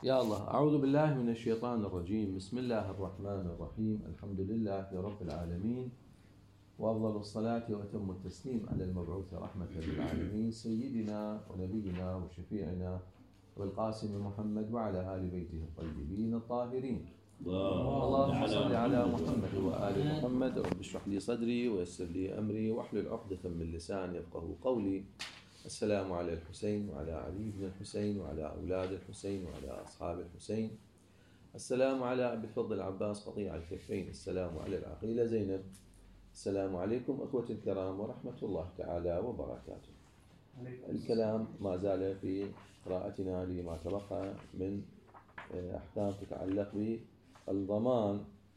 يا الله، أعوذ بالله من الشيطان الرجيم. بسم الله الرحمن الرحيم. الحمد لله رب العالمين، وأفضل الصلاة وأتم التسليم على المبعوث رحمة للعالمين سيدنا ونبينا وشفيعنا والقاسم محمد وعلى آل بيته الطيبين الطاهرين. اللهم صل على محمد وآل محمد. رب اشرح لي صدري ويسر لي أمري واحلل عقدة من لساني يفقهوا قولي. السلام على الحسين وعلى علي بن الحسين وعلى أولاد الحسين وعلى أصحاب الحسين. السلام على أبي الفضل العباس قطيع الكفين. السلام على العقيلة زينب. السلام عليكم أخوة الكرام ورحمة الله تعالى وبركاته. الكلام ما زال في قراءتنا لما تبقى من أحكام تتعلق بالضمان.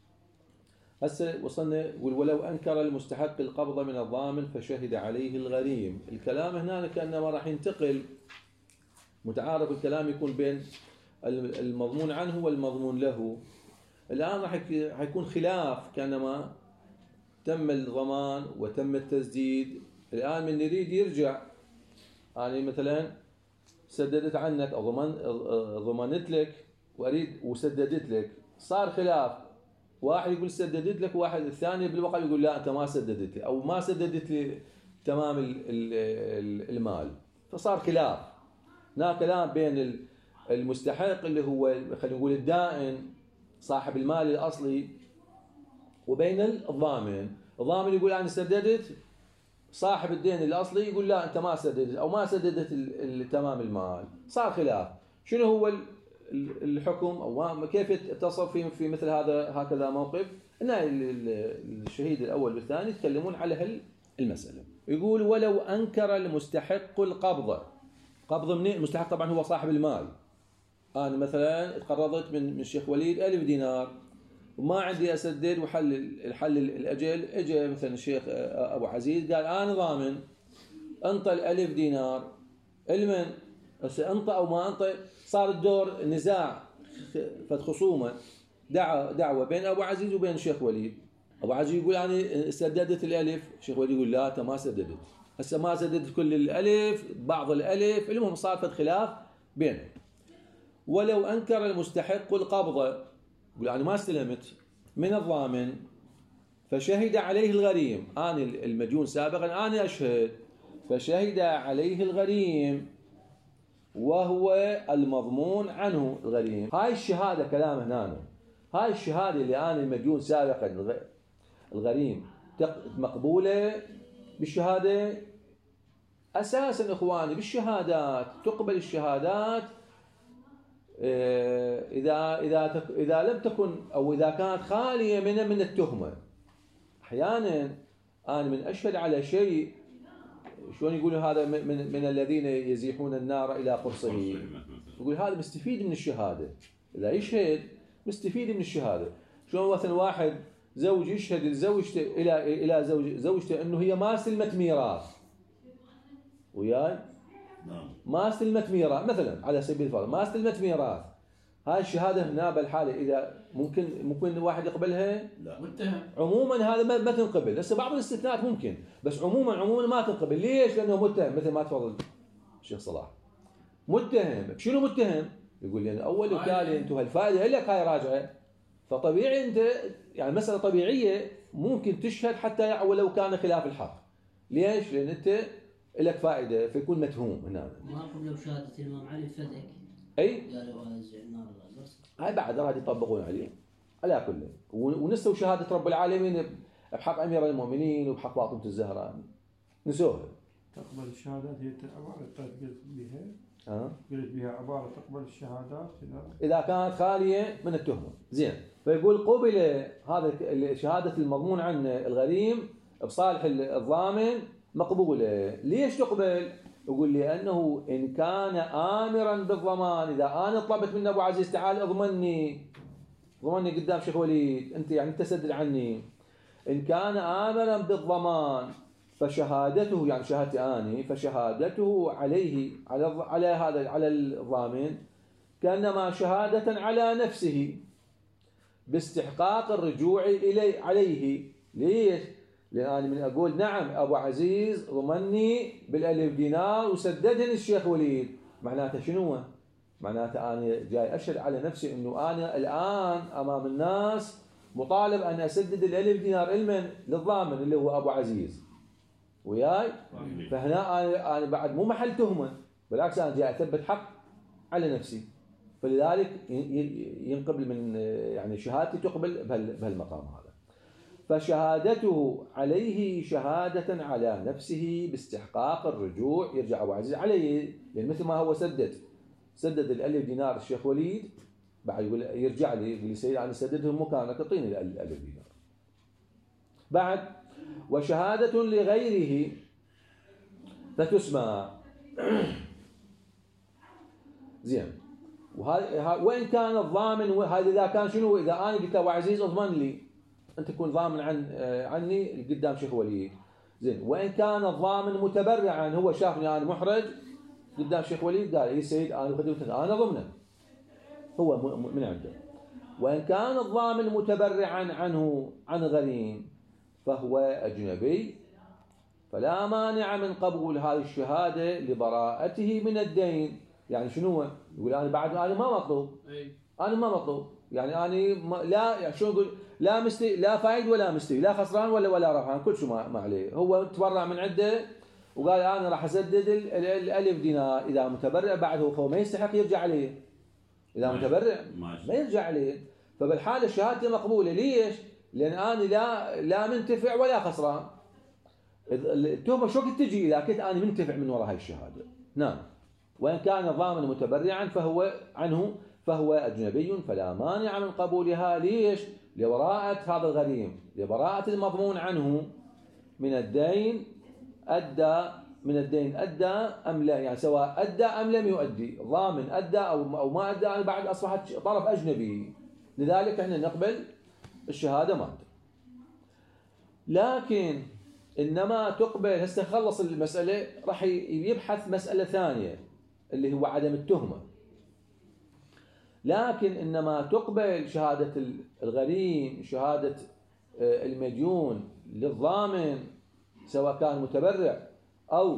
هسه وصلنا ولو أنكر المستحق القبض من الضامن فشهد عليه الغريم. الكلام هنا كأنما راح ينتقل، متعارف الكلام يكون بين المضمون عنه والمضمون له. الآن راح يكون خلاف، كأنما تم الضمان وتم التسديد. الآن من يريد يرجع، يعني مثلا سددت عنك أو ضمنت لك وأريد وسددت لك، صار خلاف، واحد يقول سددت لك، واحد الثاني بالواقع يقول لا أنت ما سددت لي أو ما سددت لي تمام المال، فصار خلاف. هناك كلام بين المستحق اللي هو خلينا نقول الدائن صاحب المال الأصلي وبين الضامن. الضامن يقول أنا سددت، صاحب الدين الأصلي يقول لا أنت ما سددت أو ما سددت تمام المال، صار خلاف. شنو هو الحكم أو كيف يتصف في مثل هكذا موقف؟ هنا الشهيد الأول والثاني يتكلمون على المسألة. يقول ولو أنكر المستحق القبض. قبض من المستحق طبعا هو صاحب المال. أنا مثلا تقرضت من الشيخ وليد 1000 دينار وما عندي أسدد وحل الأجل. اجى مثلا الشيخ أبو عزيز قال أنا ضامن، أنطى 1000 دينار، المن أنطى أو ما أنطى، صار الدور نزاع، خصومة، دعوة بين أبو عزيز وبين الشيخ وليد. أبو عزيز يقول أنا سددت 1000، الشيخ وليد يقول لا أنت ما سددت، هسه ما سددت كل 1000، بعض 1000. المهم صار خلاف بينهم. ولو أنكر المستحق القبض، يقول أنا ما استلمت من الضامن فشهد عليه الغريم. أنا المديون سابقا أنا أشهد، فشهد عليه الغريم وهو المضمون عنه الغريم. هاي الشهادة كلام هنا، هاي الشهادة اللي أنا المديون سابقا الغريم مقبولة بالشهادة. أساسا إخواني بالشهادات تقبل الشهادات إذا لم تكن أو إذا كانت خالية من التهمة. أحيانا أنا من أشهد على شيء، شلون يقولوا هذا من الذين يزيحون النار إلى قرصه، يقول هذا مستفيد من الشهادة. إذا يشهد مستفيد من الشهادة. شلون مثلا واحد زوج يشهد لزوجته إلى زوجته إنه هي ما استلمت ميراث، وياي ما استلمت ميراث مثلا على سبيل الفرض، ما استلمت ميراث. هاي الشهادة هنا بالحالة إذا ممكن واحد يقبلها؟ لا متهم. عموما هذا ما تنقبل. هسه بعض الاستثناءات ممكن، بس عموما ما تنقبل. ليش؟ لأنه متهم، مثل ما تفضل الشيخ صلاح. متهم. شنو متهم؟ يقول لي أول وتالي أنتم هالفائدة لك هاي راجعة، فطبيعي أنت يعني مسألة طبيعية ممكن تشهد حتى ولو كان خلاف الحق. ليش؟ لأن أنت لك فائدة فيكون متهوم هنا. ما قبلوا شهادة الإمام علي فدك. أي؟ قالوا أوزع النار الأزرق. هاي بعد راح يطبقون عليه على كله. ونسوا شهادة رب العالمين بحق أمير المؤمنين وبحق فاطمة الزهراء، نسوها. تقبل الشهادات هي عبارة قلت بها قلت بها عبارة تقبل الشهادات إذا كانت خالية من التهمة. زين، فيقول قبل هذا شهادة المضمون عنه الغريم بصالح الضامن مقبولة. ليش تقبل؟ يقول لأنه إن كان آمرا بالضمان. إذا أنا طلبت من أبو عزيز تعال اضمني قدام شيخ وليد، أنت يعني تسدد عني، إن كان آمرا بالضمان فشهادته يعني شهادتي أنا، فشهادته عليه على الضامن كأنما شهادة على نفسه باستحقاق الرجوع عليه. ليش؟ لأن أنا من أقول نعم أبو عزيز ضمني بال1000 دينار وسددني الشيخ وليد، معناته شنو؟ معناته أنا جاي أشهد على نفسي أنه أنا الآن أمام الناس مطالب أن أسدد ال1000 دينار لمن؟ للضامن اللي هو أبو عزيز وياي. فهنا أنا بعد مو محل تهمة، بالعكس أنا جاي أثبت حق على نفسي، فلذلك ينقبل من يعني شهادتي تقبل بهالمقام هذا. فشهادته عليه شهادة على نفسه باستحقاق الرجوع، يرجع أبو عزيز عليه، يعني مثل ما هو سدد ال1000 دينار الشيخ وليد، بعد يقول يرجع لي يقول لي سيدي أنا سددهم مكانك اعطيني ال1000 دينار. بعد وشهادة لغيره فتسمى زين. وإن كان الضامن، هذا إذا كان شنو؟ إذا أنا قلت أبو عزيز اضمن لي، أنت تكون ضامن عني قدام شيخ وليد، زين. وإن كان الضامن متبرعا، هو شافني أنا محرج قدام شيخ وليد قال يا سيد أنا خدمتك أنا ضمنه، هو من عنده. وإن كان الضامن متبرعا عنه عن غريم فهو أجنبي، فلا مانع من قبول هذه الشهادة لبراءته من الدين. يعني شنو؟ يقول أنا بعد أنا ما مطلوب، أنا ما مطلوب، يعني أنا لا، يعني شو يقول، لا مستوي، لا فايد ولا مستوي، لا خسران ولا ربحان، كل شيء ما عليه. هو تبرع من عنده وقال أنا راح أسدد ال1000 دينار. إذا متبرع بعد هو ما يستحق يرجع عليه، إذا متبرع ما يرجع عليه. فبالحالة الشهادة مقبولة. ليش؟ لأن أنا لا منتفع ولا خسران. التهمة شو كنت تجي إذا كنت أنا منتفع من وراء هاي الشهادة؟ نعم. وإن كان الضامن متبرعا فهو أجنبي، فلا مانع من قبولها. ليش؟ لبراءة هذا الغريم، لبراءة المضمون عنه من الدين. أدى أم لا، يعني سواء أدى أم لم يؤدي، ضامن أدى أو ما أدى، أنا بعد أصبحت طرف أجنبي، لذلك احنا نقبل الشهادة مالته. لكن إنما تقبل، هسه خلص المسألة راح يبحث مسألة ثانية اللي هو عدم التهمة. لكن إنما تقبل شهادة الغريم، شهادة المديون للضامن سواء كان متبرع أو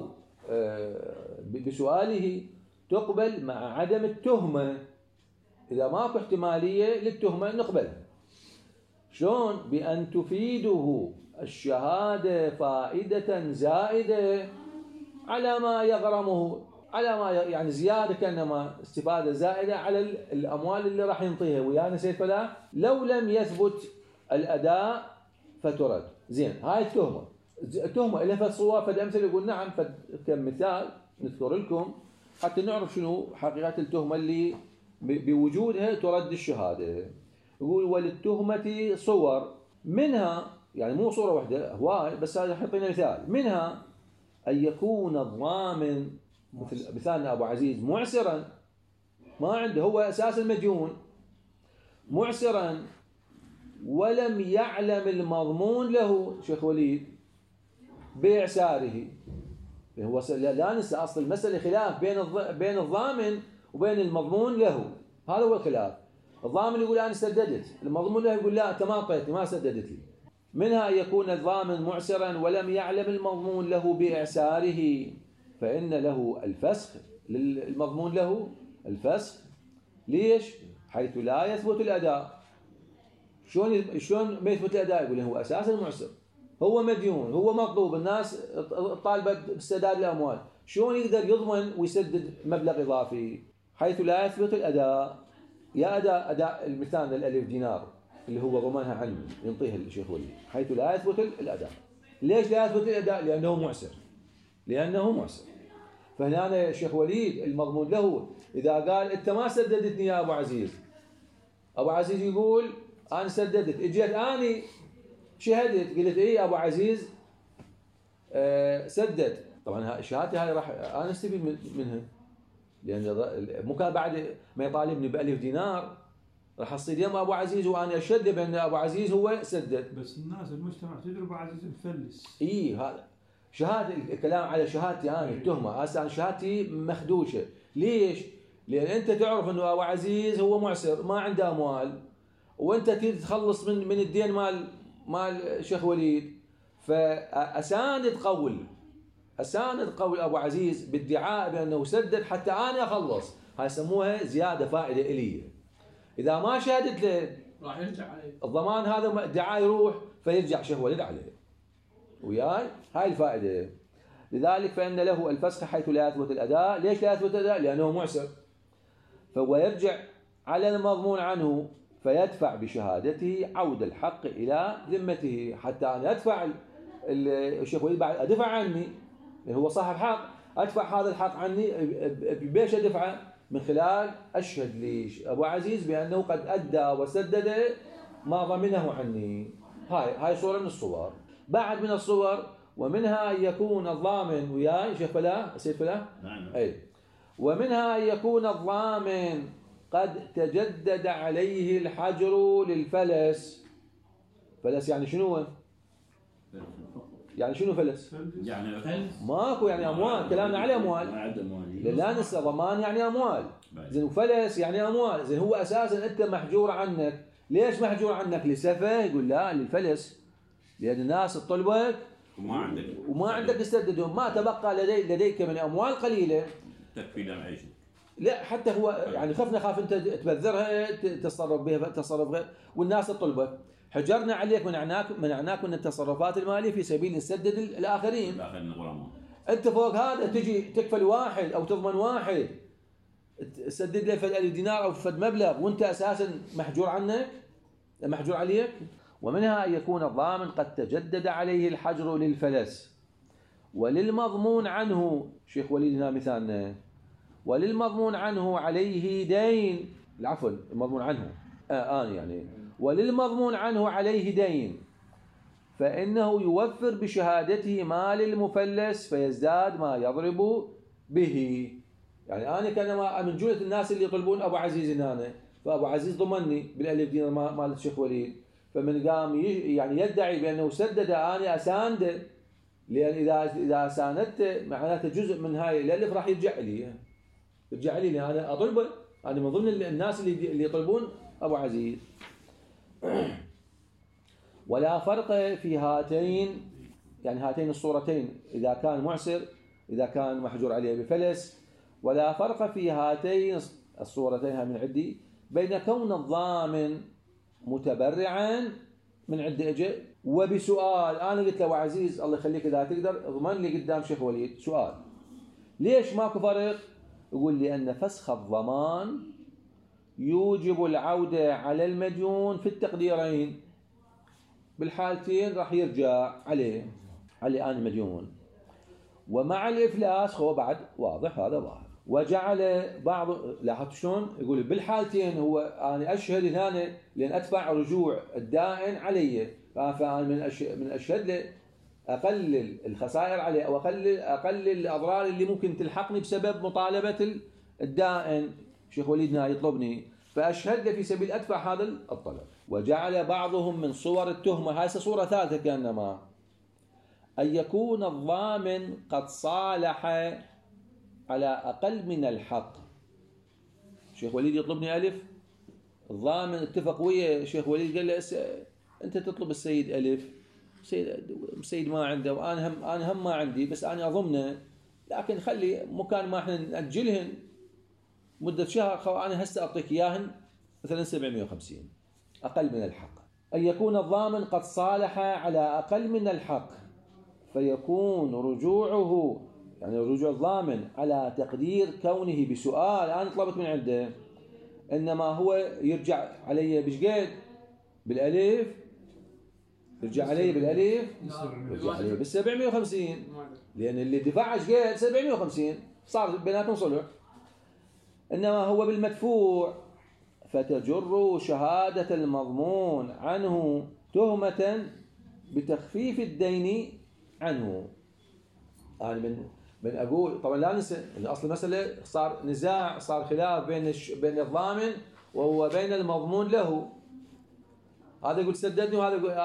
بسؤاله، تقبل مع عدم التهمة. إذا ماكو احتمالية للتهمة نقبلها. شلون؟ بأن تفيده الشهادة فائدة زائدة على ما يغرمه، على ما يعني زيادة، كأنما استفادة زائدة على الأموال اللي راح ينطيها. ويانا سيد فلاح لو لم يثبت الأداء فترد. زين، هاي التهمة إلها فد صور، فد أمثلة يقول نعم، فد كمثال نذكر لكم حتى نعرف شنو حقيقة التهمة اللي بوجودها ترد الشهادة. يقول وللتهمة صور، منها يعني مو صورة واحدة هواي، بس هذا حطينا مثال. منها أن يكون الضامن مثل مثالنا أبو عزيز معسرا، ما عنده، هو أساس المديون، معسرا ولم يعلم المضمون له شيخ وليد بإعساره. هو لا ننسى أصل المسألة خلاف بين الضامن وبين المضمون له، هذا هو الخلاف. الضامن يقول أنا سددت، المضمون له يقول لا أنت ما أعطيتني، ما سددت لي. منها أن يكون الضامن معسرا ولم يعلم المضمون له بإعساره، فإن له الفسخ، للمضمون له الفسخ. ليش؟ حيث لا يثبت الأداء. شلون ما يثبت الأداء؟ يقول هو أساسا معسر، هو مديون، هو مطلوب، الناس طالبة باسترداد الأموال، شلون يقدر يضمن ويسدد مبلغ إضافي؟ حيث لا يثبت الأداء. يا أداء المثال ال1000 دينار اللي هو ضمنها عنه ينطيها الشيخ وليد، حيث لا يثبت الأداء. ليش لا يثبت الأداء؟ لأنه معسر. فهنا الشيخ وليد المضمون له إذا قال أنت ما سددتني يا أبو عزيز، أبو عزيز يقول أنا سددت، إجيت أنا شهدت قلت إيه أبو عزيز سدد، طبعا شهادتي هاي راح أنا استفيد منها، لأن مو كان بعد ما يطالبني ب1000 دينار راح أصير يم أبو عزيز وأنا أشد بأن أبو عزيز هو سدد. بس الناس المجتمع تدري أبو عزيز مفلس. هذا شهادة، الكلام على شهادتي أنا التهمة، هسه أنا شهادتي مخدوشة. ليش؟ لأن أنت تعرف إنه أبو عزيز هو معسر ما عنده أموال، وأنت تريد تخلص من الدين مال شيخ وليد، فأساند قول أبو عزيز بادعاء بأنه سدد حتى أنا أخلص. هاي يسموها زيادة فائدة إلية. إذا ما شهدت له راح يرجع عليه الضمان هذا ادعاء يروح فيرجع شيخ وليد عليه وياي. هاي الفائدة. لذلك فإن له الفسخ حيث لا يثبت الأداء. ليش لا يثبت الأداء؟ لأنه معسر، فهو يرجع على المضمون عنه فيدفع بشهادته عود الحق إلى ذمته. حتى أنا أدفع الشيخ وليد بعد أدفع عني، يعني هو صاحب حق، أدفع هذا الحق عني. بيش أدفعه؟ من خلال أشهد لأبو عزيز بأنه قد أدى وسدد ما ضمنه عني. هاي صورة من الصور. بعد من الصور ومنها أن يكون الضامن وياي شيخ فلاح سيد فلاح نعم. أي ومنها أن يكون الضامن قد تجدد عليه الحجر للفلس. فلس يعني شنو؟ يعني شنو فلس؟ يعني فلس ماكو يعني أموال، كلامنا على أموال. ما عنده أموال. لا ننسى ضمان يعني أموال. زين وفلس يعني أموال. زين هو أساسا أنت محجور عنك. ليش محجور عنك؟ لسفه؟ يقول لا للفلس، لأن الناس تطلبك وما عندك تسددهم. ما تبقى لديك من أموال قليلة تكفي لهم عيشك. لا حتى هو يعني خاف أنت تبذرها تتصرف بها تصرف غير والناس تطلبك. حجرنا عليك منعناك من التصرفات المالية في سبيل نسدد الآخرين. أنت فوق هذا تجي تكفل واحد أو تضمن واحد تسدد له فد 1000 دينار أو فد مبلغ وأنت أساسا محجور عليك. ومنها أن يكون الضامن قد تجدد عليه الحجر للفلس وللمضمون عنه. شيخ وليد هنا مثالنا وللمضمون عنه عليه دين. العفو المضمون عنه يعني وللمضمون عنه عليه دين فإنه يوفر بشهادته مال المفلس فيزداد ما يضرب به. يعني أنا كان من جملة الناس اللي يطلبون أبو عزيز هنا، فأبو عزيز ضمني بال1000 دينار مال الشيخ وليد، فمن قام يعني يدعي بأنه سدد أنا أسانده، لأن إذا ساندت معناته جزء من هاي ال1000 راح يرجع لي لأن أنا أطلبه. أنا من ضمن الناس اللي يطلبون أبو عزيز. ولا فرق في هاتين الصورتين، إذا كان معسر إذا كان محجور عليه بفلس. ولا فرق في هاتين الصورتين من عندي بين كون الضامن متبرعا من عند اجى وبسؤال. انا قلت له عزيز الله يخليك اذا تقدر اضمن لي قدام شيخ وليد. سؤال ليش ماكو فرق؟ يقول لي ان فسخ الضمان يوجب العودة على المديون في التقديرين. بالحالتين راح يرجع عليه أنا مديون. ومع الإفلاس هو بعد واضح هذا ظاهر. وجعل بعض لاحظت شلون يقول بالحالتين هو أنا أشهد هنا لأن أدفع رجوع الدائن علي، فأنا من أشهد له أقلل الخسائر عليه أو أقلل الأضرار اللي ممكن تلحقني بسبب مطالبة الدائن. شيخ وليدنا يطلبني فأشهد له في سبيل أدفع هذا الطلب. وجعل بعضهم من صور التهمة، هاي صورة ثالثة كأنما أن يكون الضامن قد صالح على أقل من الحق. شيخ وليد يطلبني 1000، الضامن اتفق ويا شيخ وليد قال له أنت تطلب السيد 1000، السيد ما عنده وأنا هم ما عندي، بس أنا أضمنه، لكن خلي مكان ما احنا نأجلهن مدة شهر أنا هسه أعطيك إياهن مثلا 750 أقل من الحق. أن يكون الضامن قد صالح على أقل من الحق فيكون رجوعه يعني رجوع الضامن على تقدير كونه بسؤال أنا طلبت من عنده، إنما هو يرجع علي بشقد بال1000، يرجع علي بال1000، يرجع علي بال750، لأن اللي دفع شقد 750 صار بيناتهم صلح. إنما هو بالمدفوع فتجر شهادة المضمون عنه تهمة بتخفيف الدين عنه. يعني من أقول طبعا لا ننسى إن أصل المسألة صار نزاع، صار خلاف بين الضامن وهو بين المضمون له. هذا يقول سددني وهذا يقول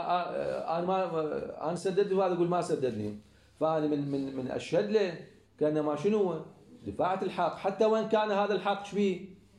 أنا سددني وهذا يقول ما سددني. فأنا من أشهد له كأنما شنو دفاعة الحق، حتى وإن كان هذا الحق شبيه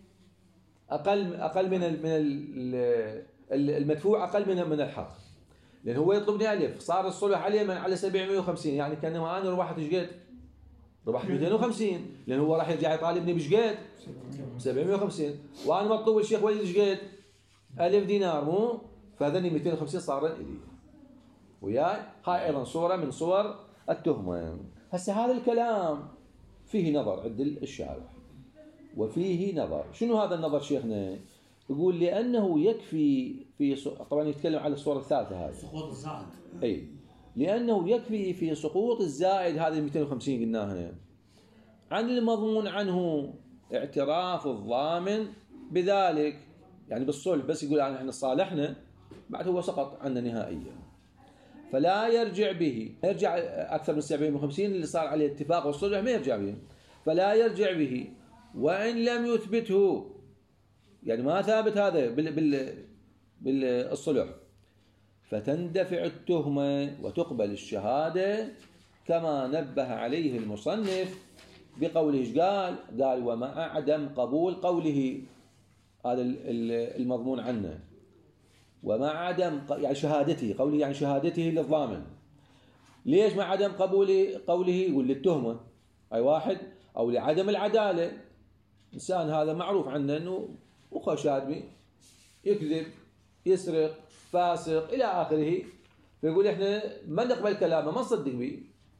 أقل من المدفوع، أقل من الحق، لأن هو يطلبني 1000 صار الصلح عليه من على 750، يعني كأنما أنا ربحت شقد ربحت 250 لأن هو راح يرجع يطالبني بشقد 750 وأنا مطلوب الشيخ ولي شقد 1000 دينار مو فهذني 250 صار إلي وياي. هاي أيضا صورة من صور التهمة. هسه هذا الكلام فيه نظر عند الشارح وفيه نظر. شنو هذا النظر شيخنا؟ يقول لأنه يكفي طبعا يتكلم على الصورة الثالثة هذه سقوط الزائد. أي لأنه يكفي في سقوط الزائد هذه 250 قلناها عن المضمون عنه اعتراف الضامن بذلك، يعني بالصلح بس يقول احنا صالحنا بعد هو سقط عنا نهائيا فلا يرجع به، يرجع أكثر من 750 اللي صار عليه اتفاق والصلح ما يرجع به، فلا يرجع به وإن لم يثبته، يعني ما ثابت هذا بالصلح، فتندفع التهمة وتقبل الشهادة كما نبه عليه المصنف بقوله. ايش قال؟ قال ومع عدم قبول قوله هذا المضمون عنه، ومع عدم يعني شهادته، قوله يعني شهادته للضامن. ليش مع عدم قوله؟ يقول للتهمة أي واحد، أو لعدم العدالة. إنسان هذا معروف عنه أنه أخو شادمي، يكذب، يسرق، فاسق إلى آخره، فيقول إحنا ما نقبل كلامه ما نصدق به.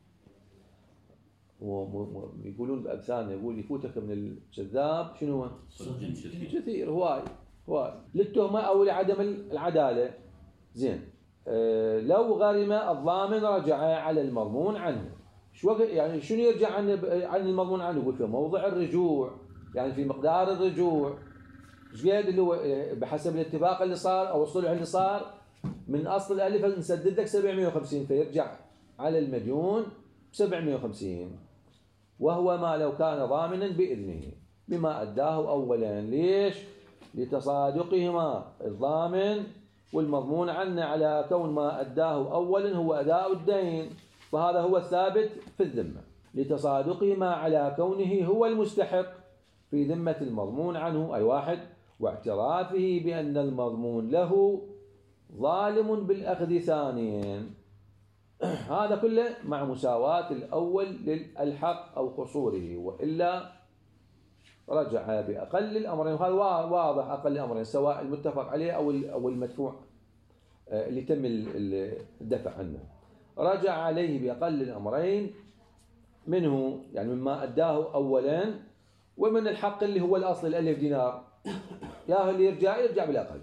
يقولون بأبثان يقول يفوتك من الكذاب شنو هو؟ كثير هواي للتهمة أو لعدم العدالة. زين لو غرم الضامن رجع على المضمون عنه. يعني شنو يرجع عن المضمون عنه؟ يقول في موضع الرجوع، يعني في مقدار الرجوع ايش قد اللي هو بحسب الاتفاق اللي صار او الصلح اللي صار. من اصل الالف نسدد لك 750 فيرجع على المديون 750، وهو ما لو كان ضامنا بإذنه بما أداه أولا. ليش؟ لتصادقهما الضامن والمضمون عنه على كون ما أداه أولا هو أداء الدين، فهذا هو الثابت في الذمة، لتصادقهما على كونه هو المستحق في ذمة المضمون عنه أي واحد، واعترافه بأن المضمون له ظالم بالأخذ ثانيا. هذا كله مع مساواة الأول للحق أو قصوره، وإلا رجع بأقل الأمرين. وهذا واضح أقل الأمرين سواء المتفق عليه أو المدفوع اللي تم الدفع عنه. رجع عليه بأقل الأمرين منه يعني مما أداه أولا، ومن الحق اللي هو الأصل 1000 دينار يا اللي يرجع بالأقل،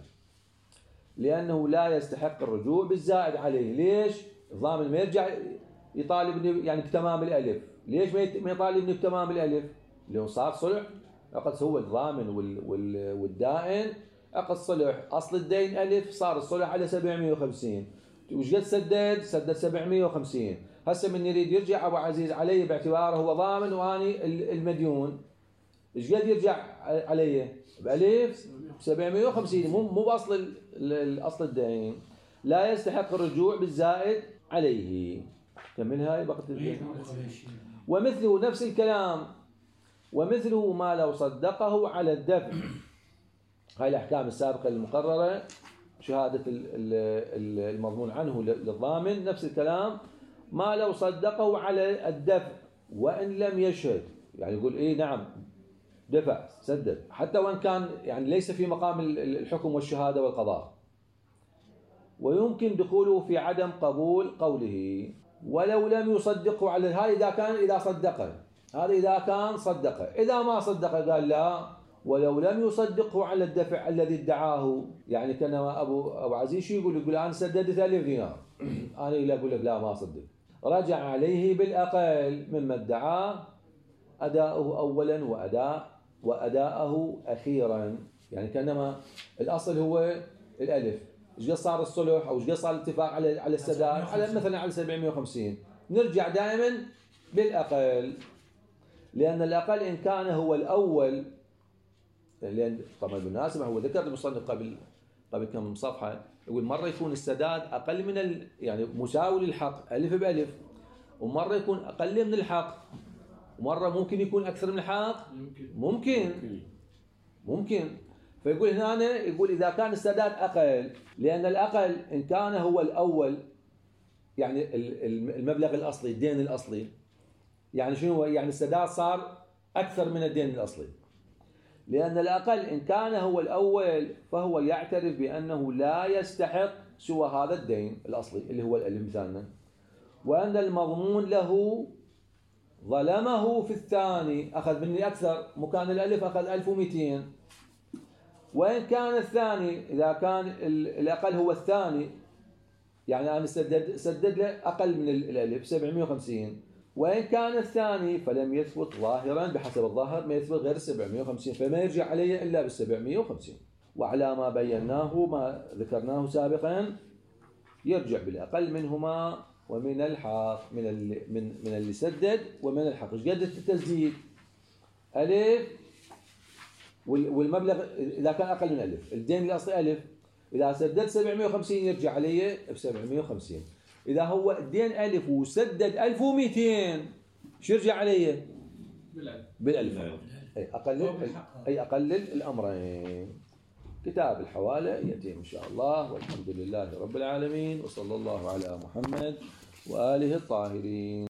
لأنه لا يستحق الرجوع بالزائد عليه. ليش؟ الضامن ما يرجع يطالبني يعني بتمام الألف. ليش ما يطالبني بتمام الألف؟ لأنه صار صلح، عقد هو الضامن والدائن عقد صلح، أصل الدين 1000 صار الصلح على 750. وش قد سدد 750. هسه من يريد يرجع أبو عزيز علي باعتباره هو ضامن وأني المديون، ايش قد يرجع علي؟ ب1000 750 مو بأصل الأصل الدين. لا يستحق الرجوع بالزائد عليه. كمل هاي بقت الدين. ومثله نفس الكلام، ومثله ما لو صدقه على الدفع. هاي الأحكام السابقة المقررة، شهادة المضمون عنه للضامن نفس الكلام. ما لو صدقه على الدفع وإن لم يشهد، يعني يقول إيه نعم دفع سدد حتى وإن كان يعني ليس في مقام الحكم والشهادة والقضاء، ويمكن دخوله في عدم قبول قوله ولو لم يصدقه على هاي إذا صدقه، هذا إذا كان صدقه. إذا ما صدقه قال لا ولو لم يصدقه على الدفع الذي ادعاه. يعني كان أبو عزيز يقول أنا سددت 1000 دينار أنا لا أقول لك لا ما صدق. رجع عليه بالأقل مما ادعاه أداؤه أولا وأداءه أخيرا. يعني كانما الأصل هو الألف، ايش قد صار الصلح او ايش قد صار الاتفاق على السداد على مثلا على 750، نرجع دائما بالأقل، لأن الأقل إن كان هو الأول. لأن طبعا بالمناسبة هو ذكر المصنف قبل كم صفحة يقول مرة يكون السداد أقل من يعني مساوي للحق ألف بألف، ومرة يكون أقل من الحق، ومرة ممكن يكون أكثر من الحق، ممكن. فيقول هنا يقول إذا كان السداد أقل، لأن الأقل إن كان هو الأول يعني المبلغ الأصلي الدين الأصلي يعني شنو هو؟ يعني السداد صار أكثر من الدين الأصلي، لأن الأقل إن كان هو الأول فهو يعترف بأنه لا يستحق سوى هذا الدين الأصلي اللي هو الألف مثالنا، وأن المضمون له ظلمه في الثاني، أخذ مني أكثر، مكان الألف أخذ 1200. وإن كان الثاني إذا كان الأقل هو الثاني، يعني أنا سدد له أقل من الألف 750، وإن كان الثاني فلم يثبت ظاهرا بحسب الظاهر ما يثبت غير 750، فما يرجع عليه إلا بال750. وعلى ما بيناه ما ذكرناه سابقا يرجع بالأقل منهما ومن الحق، من اللي سدد ومن الحق. ايش قد التسديد؟ ألف، والمبلغ إذا كان أقل من ألف، الدين الأصلي ألف، إذا سدد 750 يرجع عليه ب750. إذا هو الدين ألف وسدد 1200 شو يرجع عليه؟ بالألف. أي أقلل الأمرين. كتاب الحوالة يأتي إن شاء الله، والحمد لله رب العالمين، وصلى الله على محمد وآله الطاهرين.